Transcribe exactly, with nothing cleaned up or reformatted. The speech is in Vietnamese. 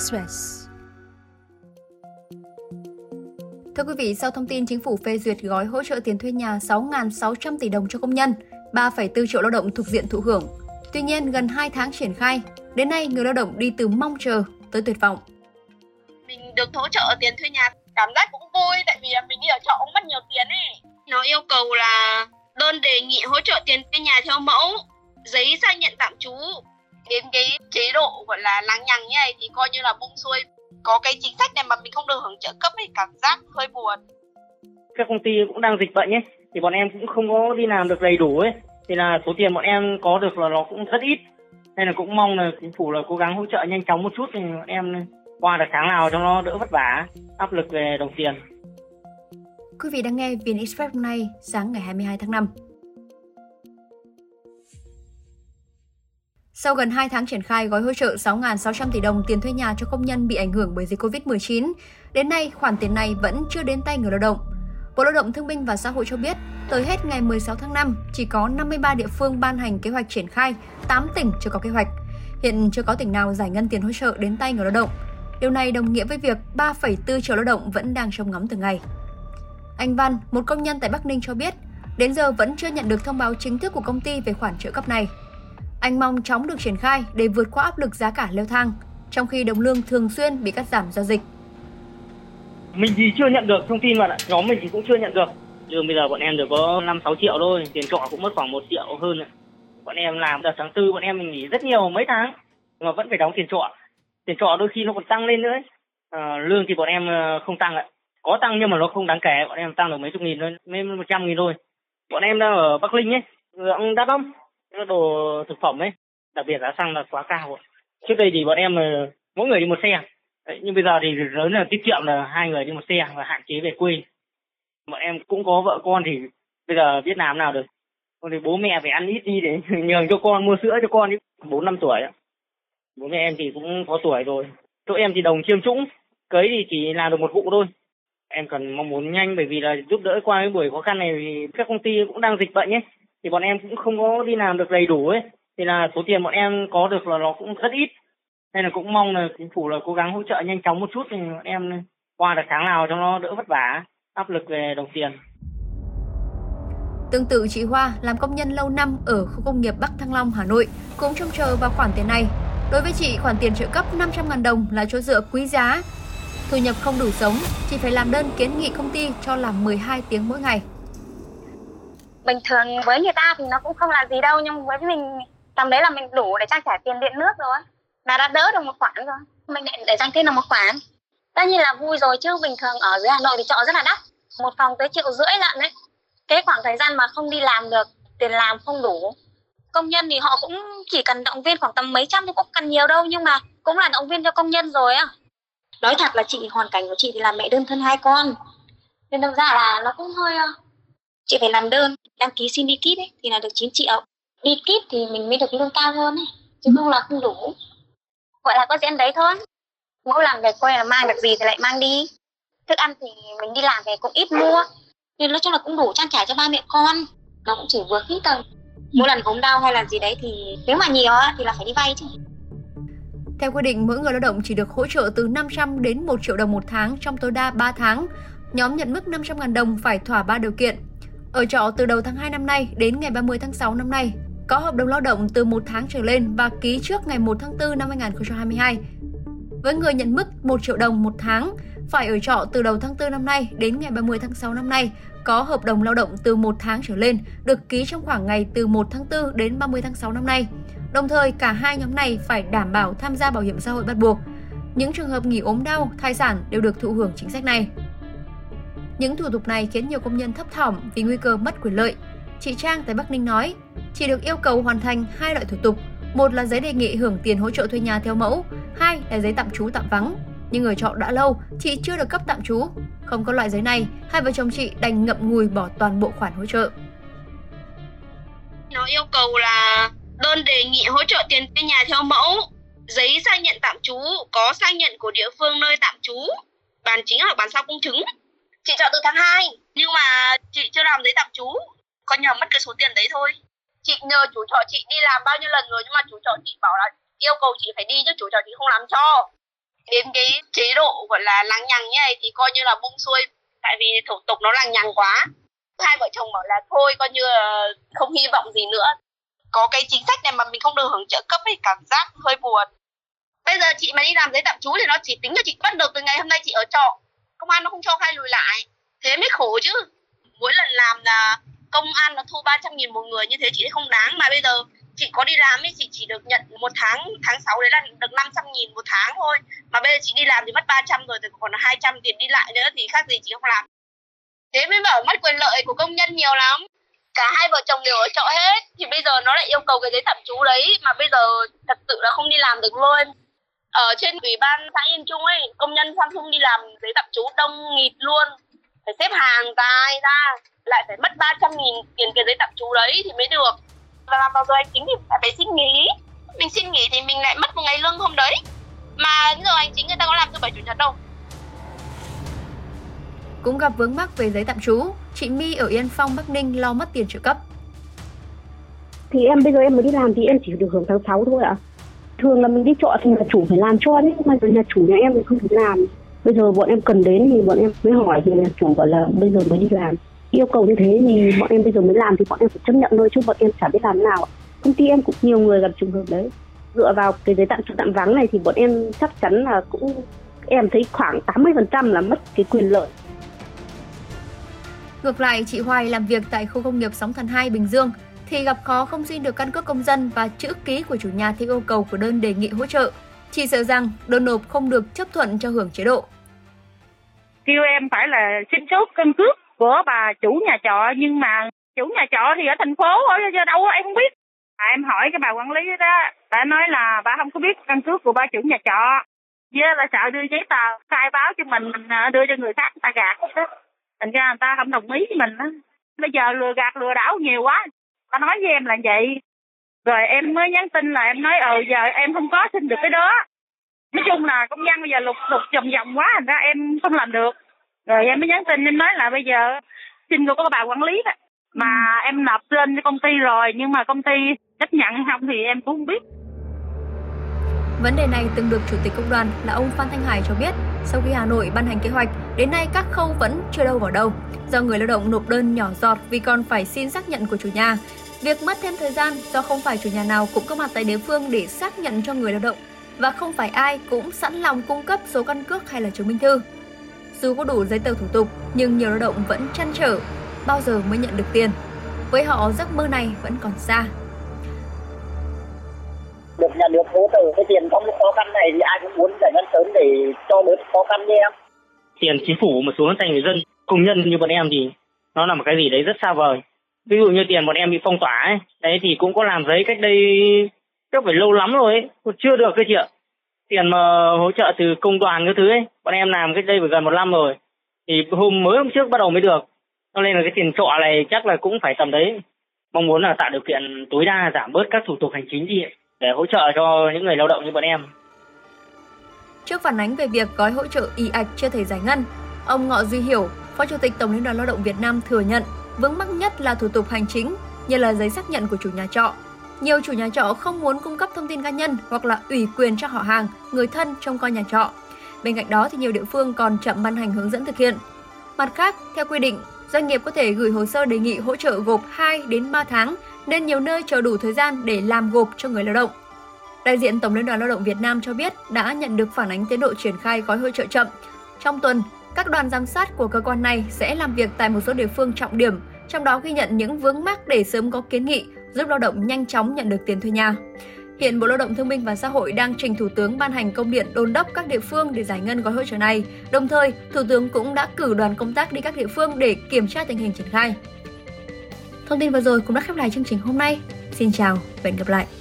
Express. Thưa quý vị, sau thông tin chính phủ phê duyệt gói hỗ trợ tiền thuê nhà sáu nghìn sáu trăm tỷ đồng cho công nhân, ba phẩy bốn triệu lao động thuộc diện thụ hưởng. Tuy nhiên, gần hai tháng triển khai, đến nay người lao động đi từ mong chờ tới tuyệt vọng. Mình được hỗ trợ tiền thuê nhà, cảm giác cũng vui tại vì mình đi ở trọ cũng mất nhiều tiền ấy. Nó yêu cầu là đơn đề nghị hỗ trợ tiền thuê nhà theo mẫu, giấy xác nhận tạm trú. Đến cái chế độ gọi là lằng nhằng như này thì coi như là buông xuôi. Có cái chính sách này mà mình không được hưởng trợ cấp ấy, cảm giác hơi buồn. Các công ty cũng đang dịch bệnh ấy, thì bọn em cũng không có đi làm được đầy đủ ấy. Thì là số tiền bọn em có được là nó cũng rất ít. Nên là cũng mong là chính phủ là cố gắng hỗ trợ nhanh chóng một chút thì bọn em qua được tháng nào cho nó đỡ vất vả, áp lực về đồng tiền. Quý vị đang nghe vê en Express hôm nay, sáng ngày hai mươi hai tháng năm. Sau gần hai tháng triển khai gói hỗ trợ sáu nghìn sáu trăm tỷ đồng tiền thuê nhà cho công nhân bị ảnh hưởng bởi dịch covid mười chín, đến nay khoản tiền này vẫn chưa đến tay người lao động. Bộ Lao động Thương binh và Xã hội cho biết, tới hết ngày mười sáu tháng năm, chỉ có năm mươi ba địa phương ban hành kế hoạch triển khai, tám tỉnh chưa có kế hoạch. Hiện chưa có tỉnh nào giải ngân tiền hỗ trợ đến tay người lao động. Điều này đồng nghĩa với việc ba phẩy bốn triệu lao động vẫn đang trông ngóng từng ngày. Anh Văn, một công nhân tại Bắc Ninh cho biết, đến giờ vẫn chưa nhận được thông báo chính thức của công ty về khoản trợ cấp này. Anh mong chóng được triển khai để vượt qua áp lực giá cả leo thang, trong khi đồng lương thường xuyên bị cắt giảm do dịch. Mình thì chưa nhận được thông tin mà nhóm mình thì cũng chưa nhận được. Nhưng bây giờ bọn em được có năm sáu triệu thôi, tiền trọ cũng mất khoảng một triệu hơn. Bọn em làm đợt tháng tư bọn em mình nghỉ rất nhiều mấy tháng mà vẫn phải đóng tiền trọ. Tiền trọ đôi khi nó còn tăng lên nữa ấy. À, lương thì bọn em không tăng ạ. Có tăng nhưng mà nó không đáng kể, bọn em tăng được mấy chục nghìn thôi, mấy một trăm nghìn thôi. Bọn em đang ở Bắc Ninh ấy, ông đắt lắm, đồ thực phẩm ấy, đặc biệt giá xăng là quá cao. Trước đây thì bọn em mỗi người đi một xe, đấy, nhưng bây giờ thì lớn là tiết kiệm là hai người đi một xe và hạn chế về quê. Bọn em cũng có vợ con thì bây giờ biết làm nào được. Còn thì bố mẹ phải ăn ít đi để nhường cho con, mua sữa cho con, bốn năm tuổi. Bố mẹ em thì cũng có tuổi rồi. Chỗ em thì đồng chiêm trũng, cấy thì chỉ làm được một vụ thôi. Em cần mong muốn nhanh bởi vì là giúp đỡ qua cái buổi khó khăn này vì các công ty cũng đang dịch bệnh ấy. Thì bọn em cũng không có đi làm được đầy đủ ấy. Thì là số tiền bọn em có được là nó cũng rất ít. Nên là cũng mong là chính phủ là cố gắng hỗ trợ nhanh chóng một chút thì bọn em qua được tháng nào cho nó đỡ vất vả, áp lực về đồng tiền. Tương tự chị Hoa làm công nhân lâu năm ở khu công nghiệp Bắc Thăng Long, Hà Nội cũng trông chờ vào khoản tiền này. Đối với chị, khoản tiền trợ cấp năm trăm nghìn đồng là chỗ dựa quý giá. Thu nhập không đủ sống, chị phải làm đơn kiến nghị công ty cho làm mười hai tiếng mỗi ngày. Bình thường với người ta thì nó cũng không là gì đâu, nhưng với mình tầm đấy là mình đủ để trang trải tiền điện nước rồi, là đã đỡ được một khoản rồi. Mình lại để dành thêm là một khoản. Tất nhiên là vui rồi, chứ bình thường ở dưới Hà Nội thì trọ rất là đắt, một phòng tới triệu rưỡi lận đấy. Cái khoảng thời gian mà không đi làm được, tiền làm không đủ. Công nhân thì họ cũng chỉ cần động viên khoảng tầm mấy trăm thì cũng cần nhiều đâu, nhưng mà cũng là động viên cho công nhân rồi á. Nói thật là chị, hoàn cảnh của chị thì là mẹ đơn thân hai con, nên đâm ra là nó cũng hơi, chị phải làm đơn đăng ký xin đi kíp ấy thì là được chín triệu. Đi kíp thì mình mới được lương cao hơn ấy, chứ không là không đủ. Gọi là có diễn đấy thôi. Mỗi lần về quê là mang được gì thì lại mang đi. Thức ăn thì mình đi làm về cũng ít mua, nên nói chung là cũng đủ trang trải cho ba mẹ con. Nó cũng chỉ vừa khí thôi. Mỗi lần ốm đau hay là gì đấy thì nếu mà nhiều thì là phải đi vay chứ. Theo quy định, mỗi người lao động chỉ được hỗ trợ từ năm trăm đến một triệu đồng một tháng trong tối đa ba tháng. Nhóm nhận mức năm trăm nghìn đồng phải thỏa ba điều kiện. Ở trọ từ đầu tháng hai năm nay đến ngày ba mươi tháng sáu năm nay, có hợp đồng lao động từ một tháng trở lên và ký trước ngày một tháng tư năm hai nghìn không trăm hai mươi hai. Với người nhận mức một triệu đồng một tháng, phải ở trọ từ đầu tháng tư năm nay đến ngày ba mươi tháng sáu năm nay, có hợp đồng lao động từ một tháng trở lên, được ký trong khoảng ngày từ một tháng tư đến ba mươi tháng sáu năm nay. Đồng thời, cả hai nhóm này phải đảm bảo tham gia bảo hiểm xã hội bắt buộc. Những trường hợp nghỉ ốm đau, thai sản đều được thụ hưởng chính sách này. Những thủ tục này khiến nhiều công nhân thấp thỏm vì nguy cơ mất quyền lợi. Chị Trang tại Bắc Ninh nói, chị được yêu cầu hoàn thành hai loại thủ tục. Một là giấy đề nghị hưởng tiền hỗ trợ thuê nhà theo mẫu, hai là giấy tạm trú tạm vắng. Nhưng ở trọ đã lâu, chị chưa được cấp tạm trú. Không có loại giấy này, hai vợ chồng chị đành ngậm ngùi bỏ toàn bộ khoản hỗ trợ. Nó yêu cầu là đơn đề nghị hỗ trợ tiền thuê nhà theo mẫu, giấy xác nhận tạm trú, có xác nhận của địa phương nơi tạm trú, bàn chính hoặc bàn sau công chứng. Chị trọ từ tháng hai, nhưng mà chị chưa làm giấy tạm trú, có nhờ mất cái số tiền đấy thôi. Chị nhờ chủ trọ chị đi làm bao nhiêu lần rồi, nhưng mà chủ trọ chị bảo là yêu cầu chị phải đi chứ chủ trọ chị không làm cho. Đến cái chế độ gọi là lằng nhằng như này thì coi như là buông xuôi, tại vì thủ tục nó lằng nhằng quá. Hai vợ chồng bảo là thôi coi như là không hy vọng gì nữa. Có cái chính sách này mà mình không được hưởng trợ cấp ấy, cảm giác hơi buồn. Bây giờ chị mà đi làm giấy tạm trú thì nó chỉ tính cho chị bắt đầu từ ngày hôm nay chị ở trọ. Công an nó không cho khai lùi lại. Thế mới khổ chứ. Mỗi lần làm là công an nó thu ba trăm nghìn một người, như thế chị thấy không đáng. Mà bây giờ chị có đi làm ấy, chị chỉ được nhận một tháng, tháng sáu đấy là được năm trăm nghìn một tháng thôi. Mà bây giờ chị đi làm thì mất ba trăm rồi, thì còn hai trăm tiền đi lại nữa thì khác gì chị không làm. Thế mới bảo mất quyền lợi của công nhân nhiều lắm. Cả hai vợ chồng đều ở trọ hết, thì bây giờ nó lại yêu cầu cái giấy tạm trú đấy, mà bây giờ thật sự là không đi làm được luôn. Ở trên ủy ban xã Yên Trung ấy, công nhân Samsung đi làm giấy tạm trú đông nghịt luôn, phải xếp hàng dài ra, lại phải mất ba trăm nghìn tiền cái giấy tạm trú đấy thì mới được. Và làm vào giờ hành chính thì phải, phải xin nghỉ, mình xin nghỉ thì mình lại mất một ngày lương hôm đấy, mà giờ hành chính người ta có làm thứ bảy chủ nhật đâu. Cũng gặp vướng mắc về giấy tạm trú, chị My ở Yên Phong, Bắc Ninh lo mất tiền trợ cấp. Thì em bây giờ em mới đi làm thì em chỉ được hưởng tháng sáu thôi ạ. À. Thường là mình đi trọ thì nhà chủ phải làm cho đấy, mà nhà chủ nhà em thì không được làm. Bây giờ bọn em cần đến thì bọn em mới hỏi thì nhà chủ bảo là bây giờ mới đi làm. Yêu cầu như thế thì bọn em bây giờ mới làm thì bọn em phải chấp nhận thôi, chứ bọn em chả biết làm thế nào. Công ty em cũng nhiều người gặp trường hợp đấy. Dựa vào cái giấy tạm trú tạm vắng này thì bọn em chắc chắn là cũng, em thấy khoảng tám mươi phần trăm là mất cái quyền lợi. Ngược lại, chị Hoài làm việc tại khu công nghiệp Sóng Thần hai, Bình Dương thì gặp khó không xin được căn cước công dân và chữ ký của chủ nhà theo yêu cầu của đơn đề nghị hỗ trợ. Chị sợ rằng đơn nộp không được chấp thuận cho hưởng chế độ. Kêu em phải là xin số căn cước của bà chủ nhà trọ, nhưng mà chủ nhà trọ thì ở thành phố, ở đâu em không biết. À, em hỏi cái bà quản lý đó, bà nói là bà không có biết căn cước của bà chủ nhà trọ. Với là sợ đưa giấy tờ khai báo cho mình, mình đưa cho người khác, người ta gạt đó. Thành ra người ta không đồng ý với mình đó. Bây giờ lừa gạt lừa đảo nhiều quá. Ta nói với em là vậy. Rồi em mới nhắn tin là em nói ờ giờ em không có xin được cái đó. Nói chung là công dân bây giờ lục lục vòng vòng quá, thành ra em không làm được. Rồi em mới nhắn tin em nói là bây giờ xin của có bà quản lý đó. Mà em nộp lên cho công ty rồi, nhưng mà công ty chấp nhận không thì em cũng không biết. Vấn đề này từng được Chủ tịch Công đoàn là ông Phan Thanh Hải cho biết, sau khi Hà Nội ban hành kế hoạch, đến nay các khâu vẫn chưa đâu vào đâu. Do người lao động nộp đơn nhỏ giọt vì còn phải xin xác nhận của chủ nhà. Việc mất thêm thời gian do không phải chủ nhà nào cũng có mặt tại địa phương để xác nhận cho người lao động và không phải ai cũng sẵn lòng cung cấp số căn cước hay là chứng minh thư. Dù có đủ giấy tờ thủ tục, nhưng nhiều lao động vẫn trăn trở bao giờ mới nhận được tiền. Với họ, giấc mơ này vẫn còn xa. Được nhà nước hỗ trợ cái tiền trong lúc khó khăn này thì ai cũng muốn giải ngân sớm để cho bớt khó khăn đi em. Tiền chính phủ mà xuống tay người dân, công nhân như bọn em thì nó là một cái gì đấy rất xa vời. Ví dụ như tiền bọn em bị phong tỏa ấy, đấy thì cũng có làm giấy cách đây chắc phải lâu lắm rồi ấy, còn chưa được cái chị ạ. Tiền mà hỗ trợ từ công đoàn cái thứ ấy, bọn em làm cách đây phải gần một năm rồi. Thì hôm mới hôm trước bắt đầu mới được. Cho nên là cái tiền trọ này chắc là cũng phải tầm đấy. Mong muốn là tạo điều kiện tối đa giảm bớt các thủ tục hành chính đi để hỗ trợ cho những người lao động như bọn em. Trước phản ánh về việc gói hỗ trợ ì ạch chưa thể giải ngân, ông Ngọ Duy Hiểu, Phó Chủ tịch Tổng Liên đoàn Lao động Việt Nam thừa nhận vướng mắc nhất là thủ tục hành chính, như là giấy xác nhận của chủ nhà trọ. Nhiều chủ nhà trọ không muốn cung cấp thông tin cá nhân hoặc là ủy quyền cho họ hàng, người thân trông coi nhà trọ. Bên cạnh đó thì nhiều địa phương còn chậm ban hành hướng dẫn thực hiện. Mặt khác, theo quy định, doanh nghiệp có thể gửi hồ sơ đề nghị hỗ trợ gộp hai đến ba tháng, nên nhiều nơi chờ đủ thời gian để làm gộp cho người lao động. Đại diện Tổng Liên đoàn Lao động Việt Nam cho biết đã nhận được phản ánh tiến độ triển khai gói hỗ trợ chậm. Trong tuần, các đoàn giám sát của cơ quan này sẽ làm việc tại một số địa phương trọng điểm, trong đó ghi nhận những vướng mắc để sớm có kiến nghị, giúp lao động nhanh chóng nhận được tiền thuê nhà. Hiện Bộ Lao động Thương binh và Xã hội đang trình Thủ tướng ban hành công điện đôn đốc các địa phương để giải ngân gói hỗ trợ này. Đồng thời, Thủ tướng cũng đã cử đoàn công tác đi các địa phương để kiểm tra tình hình triển khai. Thông tin vừa rồi cũng đã khép lại chương trình hôm nay. Xin chào và hẹn gặp lại!